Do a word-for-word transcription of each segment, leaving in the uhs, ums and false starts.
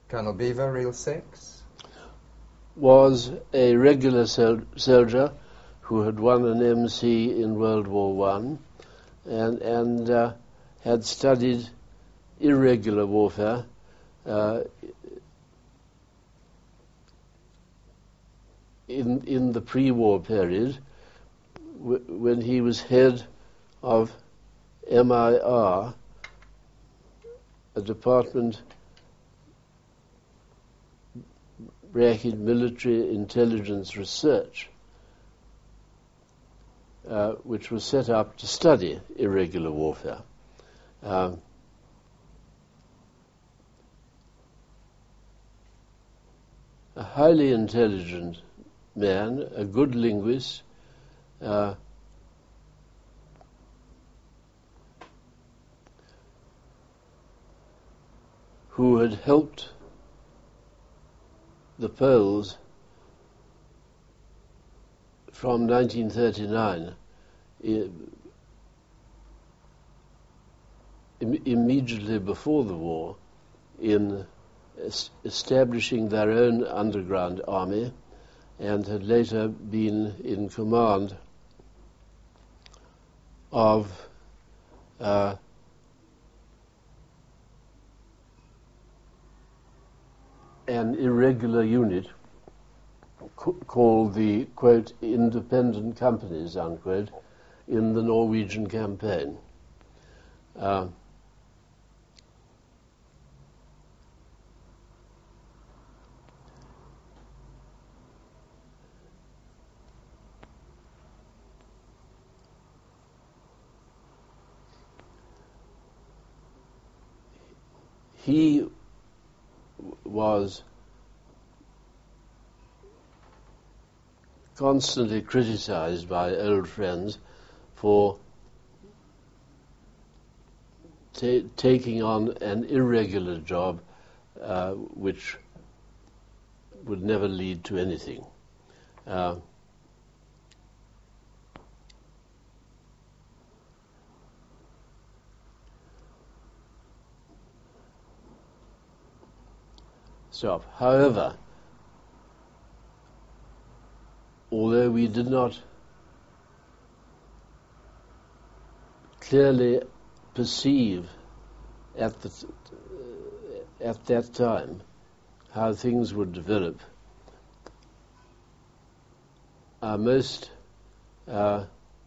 Colonel Beaver, Reel six, was a regular sol- soldier who had won an M C in World War One and, and uh, had studied irregular warfare uh, in, in the pre-war period w- when he was head of M I R, a department bracket military intelligence research, uh, which was set up to study irregular warfare. Um, a highly intelligent man, a good linguist, uh, who had helped the Poles from nineteen thirty-nine, I, im- immediately before the war, in es- establishing their own underground army, and had later been in command of uh, an irregular unit c- called the, quote, independent companies, unquote, in the Norwegian campaign. Uh, he w- was constantly criticized by old friends for ta- taking on an irregular job uh, which would never lead to anything. Uh, stop. However, although we did not clearly perceive at the t- uh, at that time how things would develop, our most uh,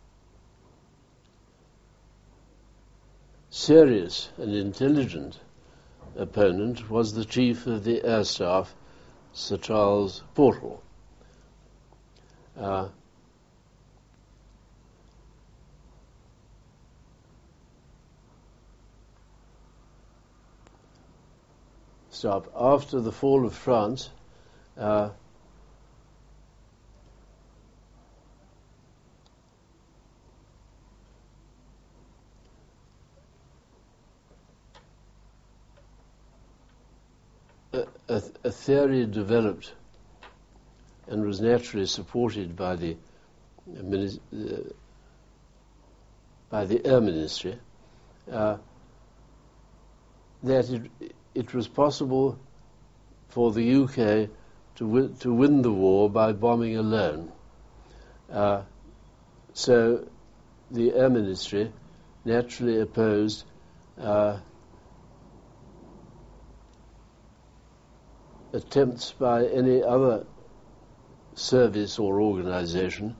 serious and intelligent opponent was the chief of the air staff, Sir Charles Portal. Uh, stop. After the fall of France, uh, a, a, a theory developed and was naturally supported by the uh, by the Air Ministry, uh, that it, it was possible for the U K to win, to win the war by bombing alone. Uh, so the Air Ministry naturally opposed uh, attempts by any other service or organization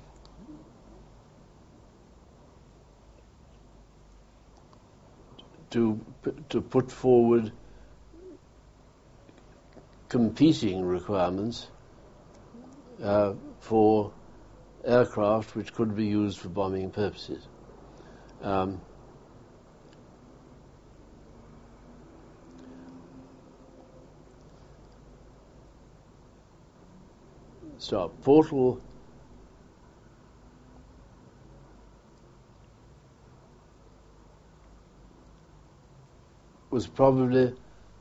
to to put forward competing requirements uh, for aircraft which could be used for bombing purposes. Um, so Portal was probably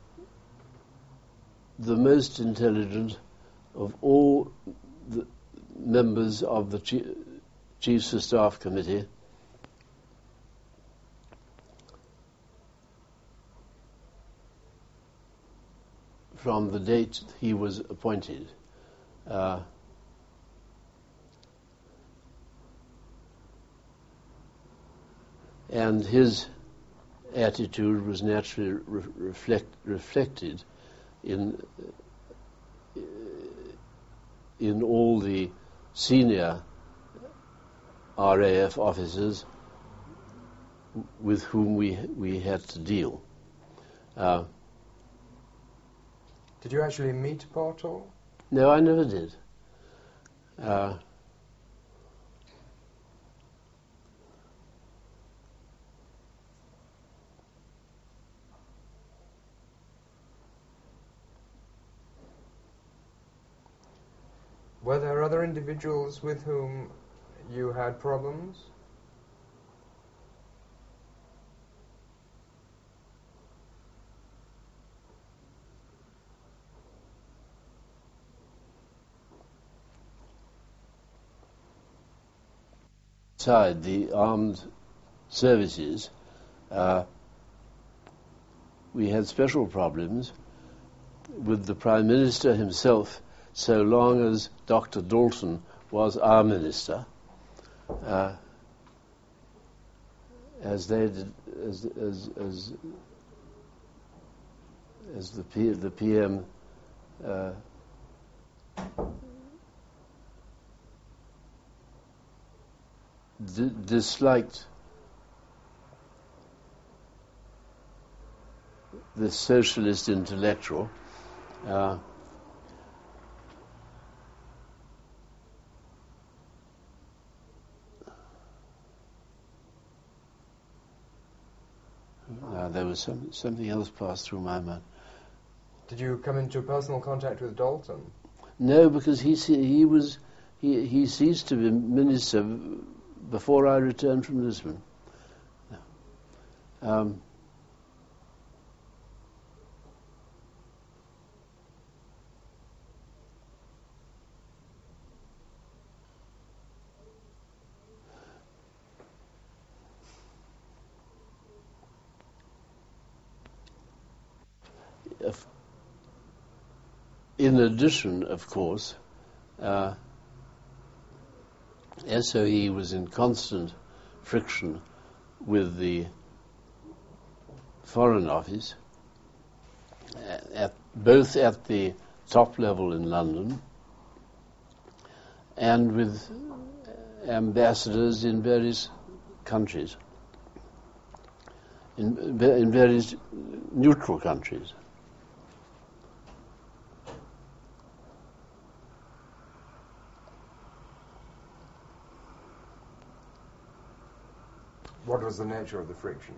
the most intelligent of all the members of the Chief, Chiefs of Staff Committee, from the date he was appointed. Uh, and his attitude was naturally re- reflect, reflected in in all the senior R A F officers with whom we we had to deal. Uh, Did you actually meet Bartol? no, I never did. Uh, Were there other individuals with whom you had problems? Outside the armed services, uh, we had special problems with the Prime Minister himself, so long as Doctor Dalton was our minister, uh, as they did, as as as, as the P, the P M uh, d- disliked the socialist intellectual. Uh, uh, there was some, something else passed through my mind. Did you come into personal contact with Dalton? No, because he he was he he ceased to be minister before I returned from Lisbon. Um, if, in addition, of course, uh, S O E was in constant friction with the Foreign Office, at, both at the top level in London and with ambassadors in various countries, in, in various neutral countries. What was the nature of the friction?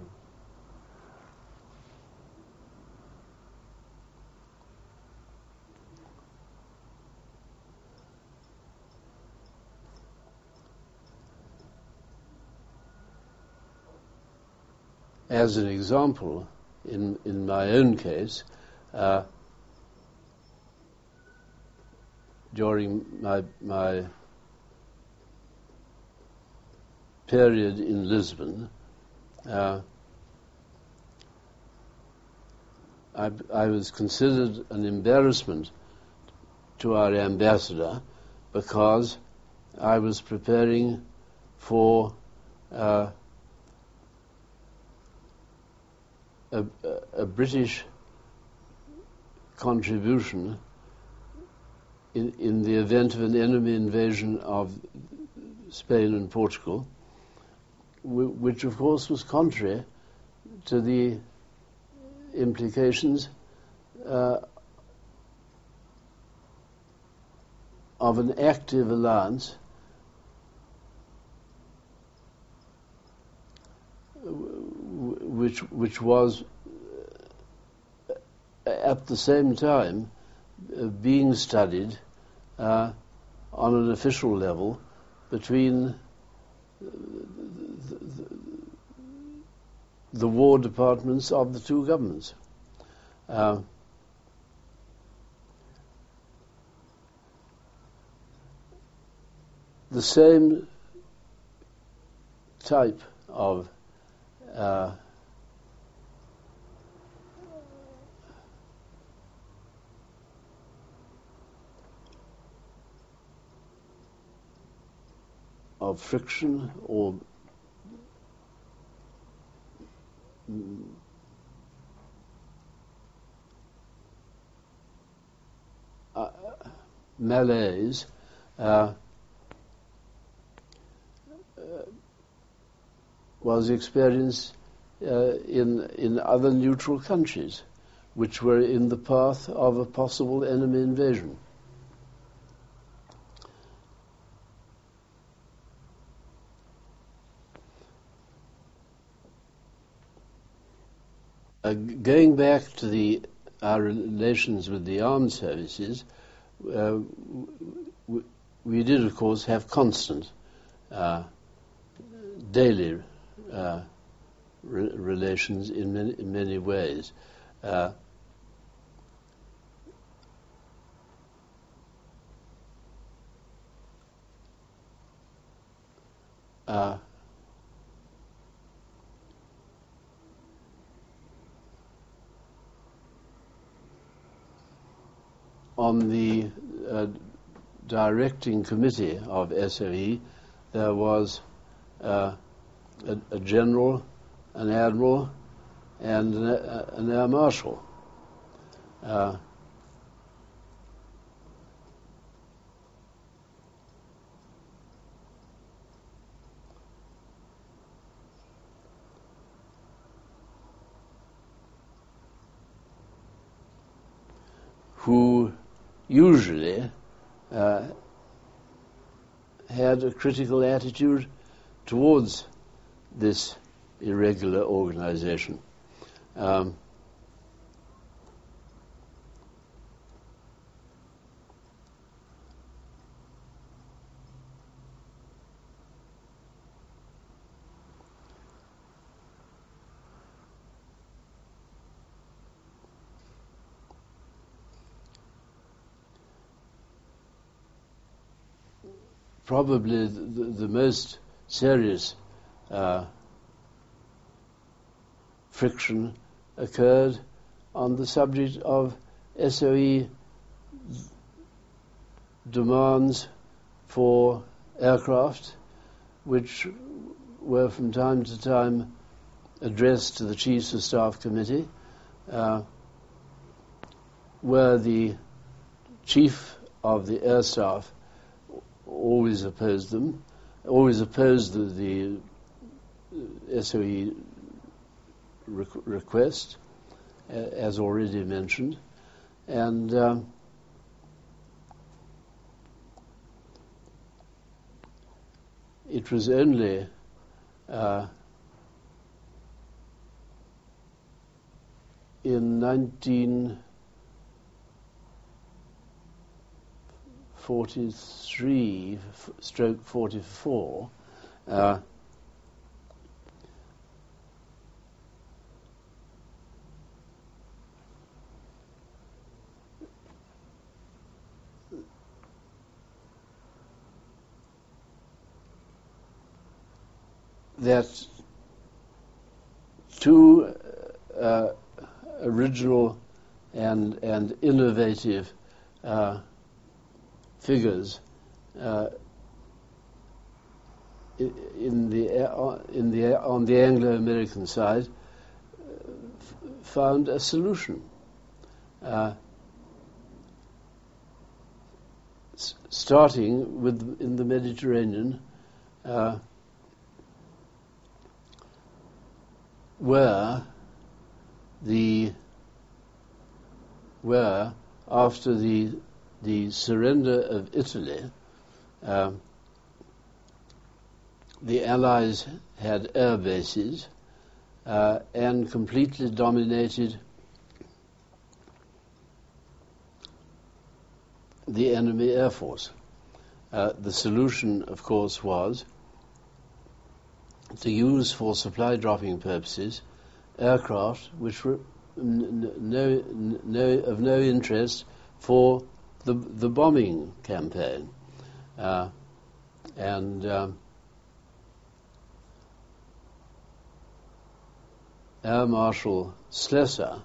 As an example, in, in my own case, uh, during my, my period in Lisbon, uh, I, I was considered an embarrassment to our ambassador because I was preparing for uh, a, a British contribution in, in the event of an enemy invasion of Spain and Portugal, which of course was contrary to the implications uh, of an active alliance which which was at the same time uh, being studied uh, on an official level between the, the, the war departments of the two governments. Uh, the same type of uh, of friction or uh, malaise uh, uh, was experienced uh, in in other neutral countries, which were in the path of a possible enemy invasion. Uh, going back to the our relations with the armed services, uh, w- we did, of course, have constant, uh, daily uh, re- relations in many, in many ways. Uh, uh, on the uh, directing committee of S O E, there was uh, a, a general, an admiral, and an, uh, an air marshal. Uh, who usually uh, had a critical attitude towards this irregular organization. Um, probably the, the most serious uh, friction occurred on the subject of S O E demands for aircraft, which were from time to time addressed to the Chiefs of Staff Committee, uh, where the Chief of the Air Staff always opposed them, always opposed the, the S O E requ- request, uh, as already mentioned, and um, it was only uh, in nineteen forty-three stroke forty-four uh, that two uh, original and and innovative uh, figures uh, in the in the on the Anglo-American side f- found a solution, uh, s- starting with in the Mediterranean, uh, where the where after the the surrender of Italy, uh, the Allies had air bases uh, and completely dominated the enemy air force. Uh, the solution, of course, was to use for supply dropping purposes aircraft which were n- no, no, of no interest for the, the bombing campaign. Uh, and um, Air Marshal Slessor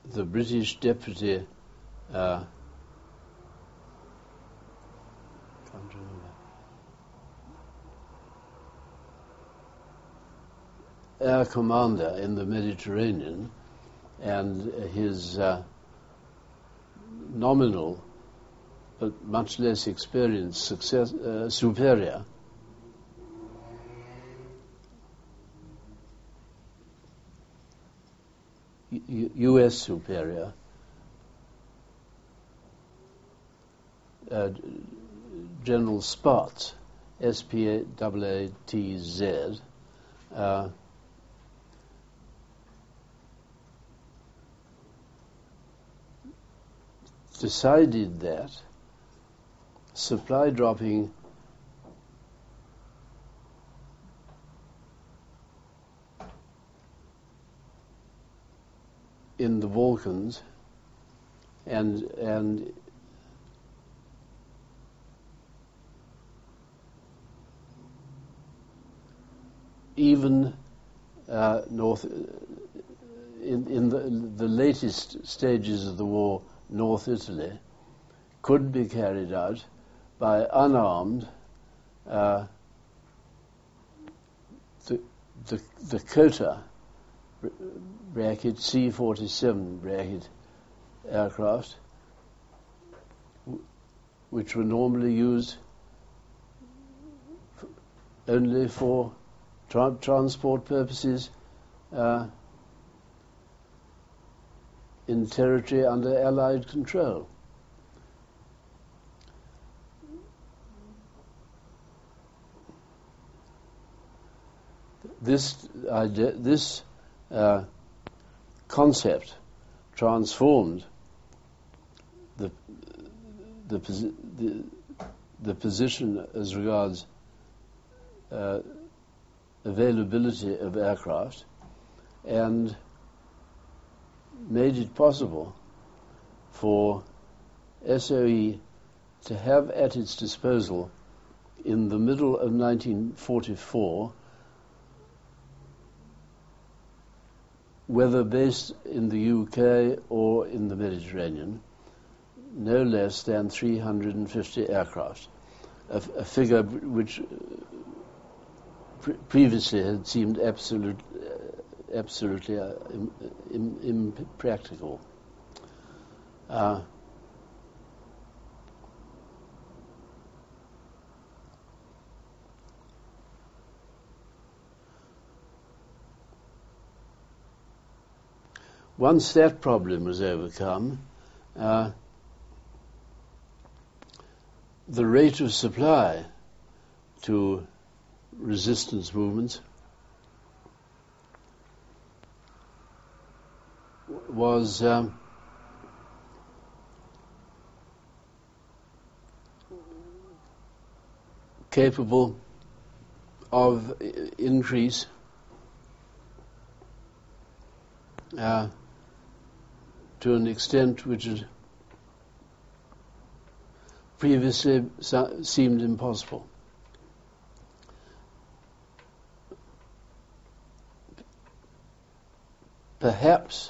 the British deputy uh, can't remember, air commander in the Mediterranean, and his uh, nominal but much less experienced success, uh, superior U- U S superior, uh, General Spaatz, S P A A T Z, uh, decided that supply dropping in the Balkans and and even uh, north in in the, the latest stages of the war, North Italy could be carried out by unarmed uh, the the the Kota bracket C forty-seven bracket aircraft, which were normally used f- only for tra- transport purposes uh, in territory under Allied control. This idea, this uh, concept transformed the the, posi- the the position as regards uh, availability of aircraft and made it possible for S O E to have at its disposal in the middle of nineteen forty-four, whether based in the U K or in the Mediterranean, no less than three hundred fifty aircraft, a, a figure which pre- previously had seemed absolute, uh, absolutely uh, im, im, impractical. Uh, once that problem was overcome, uh, the rate of supply to resistance movements was um, capable of increase uh, to an extent which had previously so- seemed impossible. Perhaps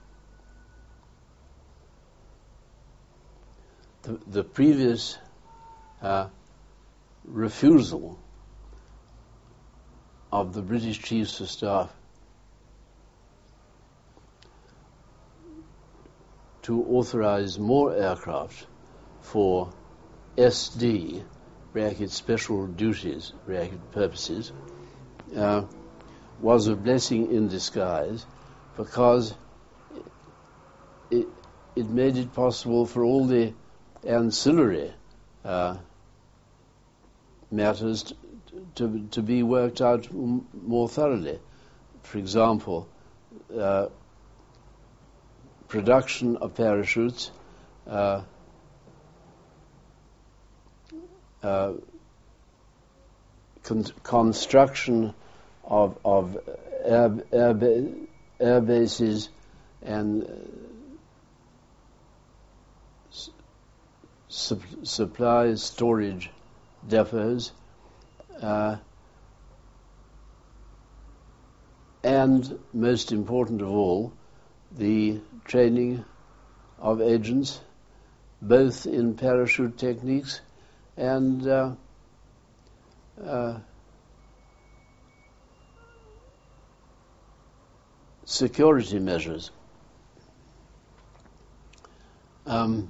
the, the previous uh, refusal of the British Chiefs of Staff to authorize more aircraft for S D, bracket special duties, bracket purposes, uh, was a blessing in disguise, because it, it made it possible for all the ancillary uh, matters to, to, to be worked out m- more thoroughly. For example, uh, production of parachutes, uh, uh, con- construction of, of air, air, ba- air bases and uh, s- sup- supply storage depots, uh, and most important of all, the training of agents, both in parachute techniques and uh, uh, security measures. Um,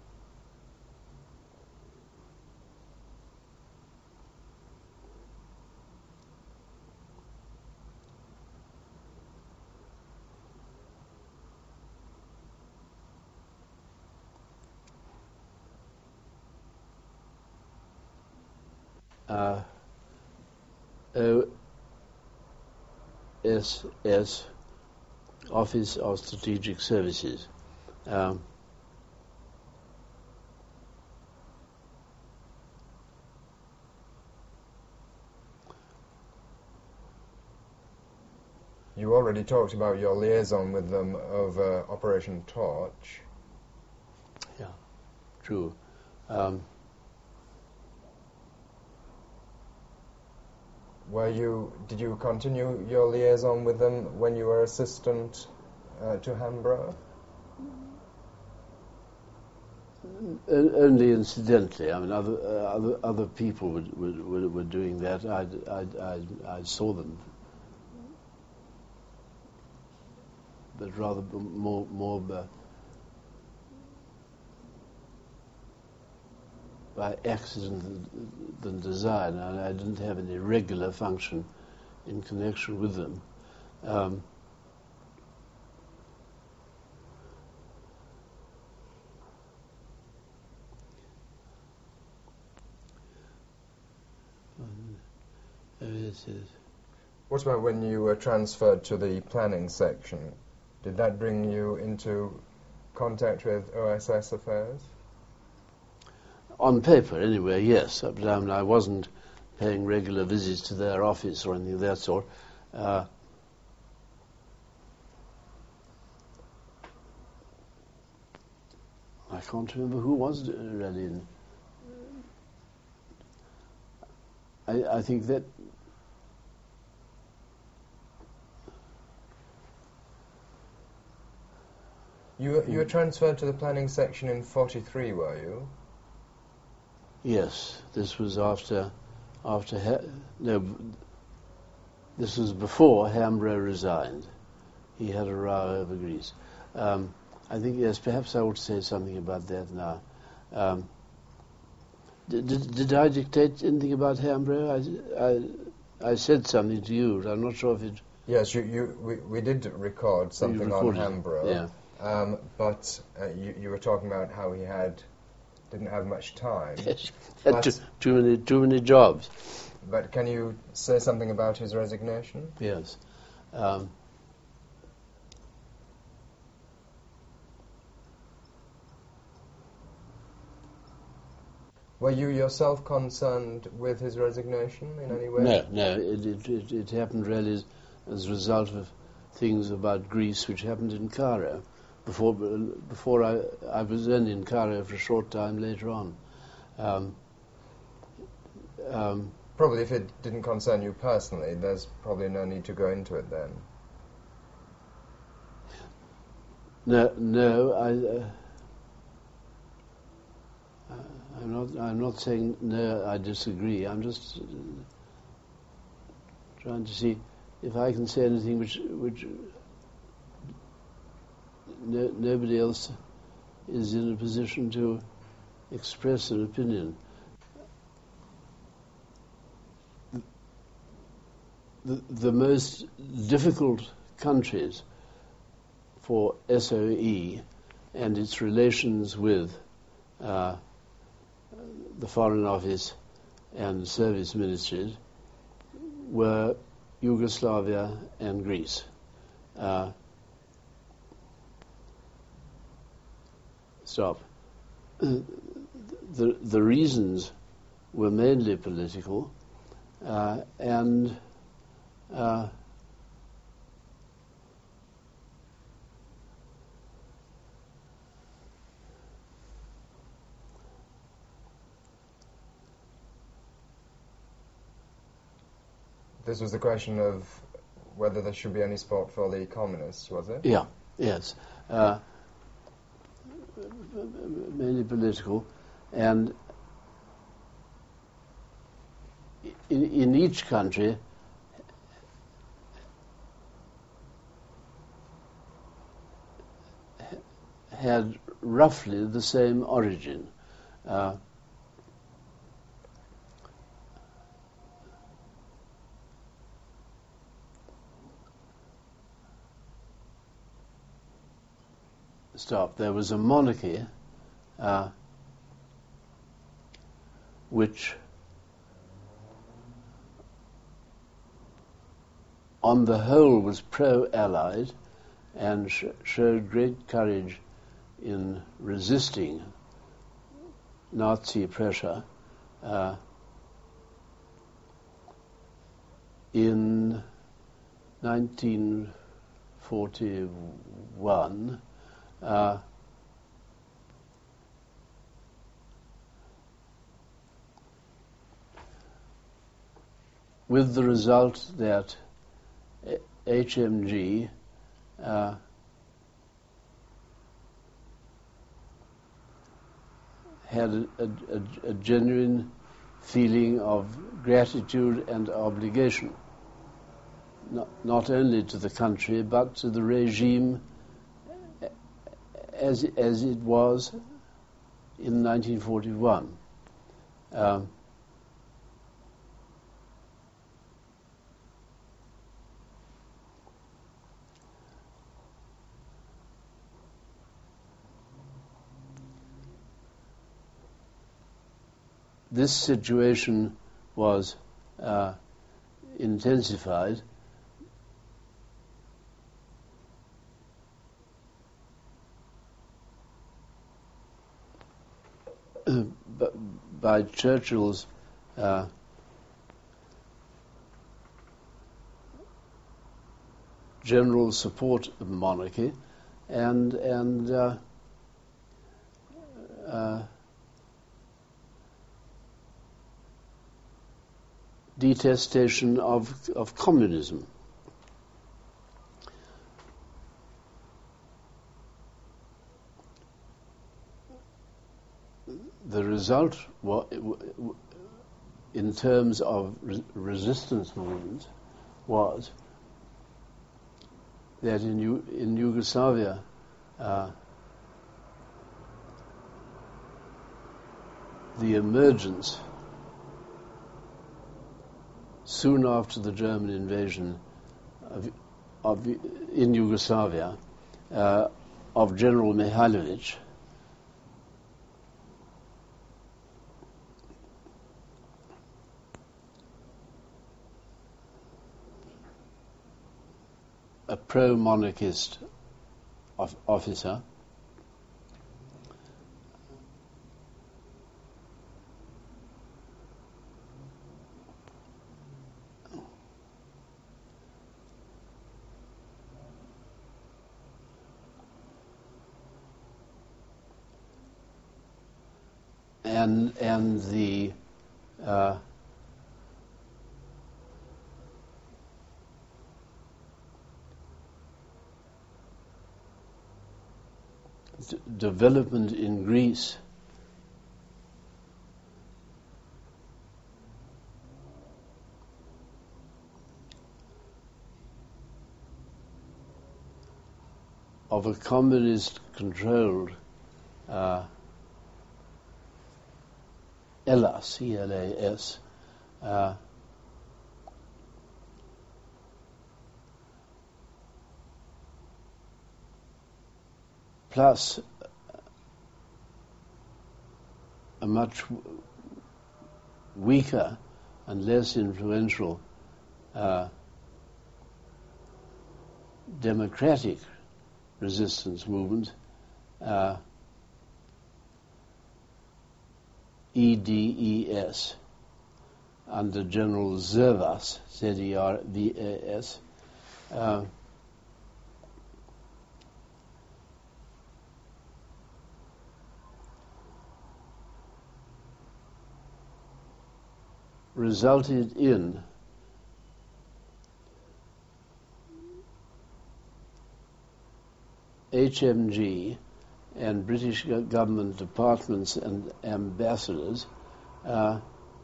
uh, O S S, Office of Strategic Services. Um, You already talked about your liaison with them over Operation Torch. Yeah, true. Um, Were you, did you continue your liaison with them when you were assistant uh, to Hambro? Only incidentally. I mean, other uh, other other people were were, were doing that. I, I, I, I saw them, but rather more more uh, by accident than design. And I didn't have any regular function in connection with them. Um, What about when you were transferred to the planning section? Did that bring you into contact with O S S affairs? On paper, anyway, yes. But I, mean, I wasn't paying regular visits to their office or anything of that sort. Uh, I can't remember who was really in. I, I think that You were, you were transferred to the planning section in forty-three, were you? yes, this was after after ha- no, this was before Hambro resigned. He had a row over Greece. Um, I think yes, perhaps I ought to say something about that now. Um, did, did, did I dictate anything about Hambro? I, I I said something to you, but I'm not sure if it. Yes, you, you we, we did record something on Hambro. Yeah. Um, but uh, you, you were talking about how he had didn't have much time. Yes, had too, too many too many jobs. But can you say something about his resignation? Yes. Um, Were you yourself concerned with his resignation in any way? no, no. It it, it, it happened really as, as a result of things about Greece which happened in Cairo. Before before I I was only in Cairo for a short time later on. Um, um, Probably if it didn't concern you personally, there's probably no need to go into it then. no, no. I. Uh, I'm not. I'm not saying no. I disagree. I'm just uh, trying to see if I can say anything which which no, nobody else is in a position to express an opinion. The, the most difficult countries for S O E and its relations with uh, the Foreign Office and service ministries were Yugoslavia and Greece. Uh, stop. The, the reasons were mainly political uh, and uh, This was the question of whether there should be any support for the communists, was it? yeah, Yes, uh, mainly political, and in, in each country had roughly the same origin. Uh, stop. There was a monarchy uh, which, on the whole, was pro-Allied and sh- showed great courage in resisting Nazi pressure. Uh, in nineteen forty-one, uh, with the result that H M G uh, had a, a, a genuine feeling of gratitude and obligation, not, not only to the country but to the regime as, as it was in nineteen forty-one. Um, this situation was uh, intensified by Churchill's uh, general support of monarchy and and uh, uh, detestation of of communism. The result, in terms of re- resistance movement, was that in, U- in Yugoslavia, uh, the emergence, soon after the German invasion of, of in Yugoslavia, uh, of General Mihailovic, a pro-monarchist of officer, and and the uh, d- development in Greece of a communist-controlled uh, Elas, E L A S, uh, plus a much w- weaker and less influential uh, democratic resistance movement, uh, E D E S, under General Zervas, Z E R V A S, uh, resulted in H M G and British go- government departments and ambassadors uh,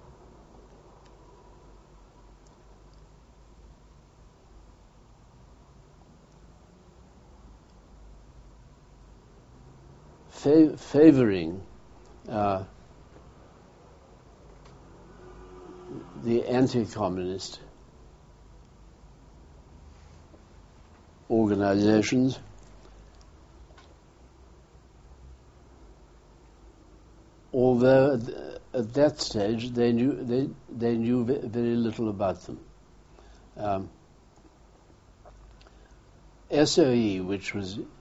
fa- favoring uh, the anti-communist organizations, although at, at that stage they knew they they knew ve- very little about them. Um, S O E, which was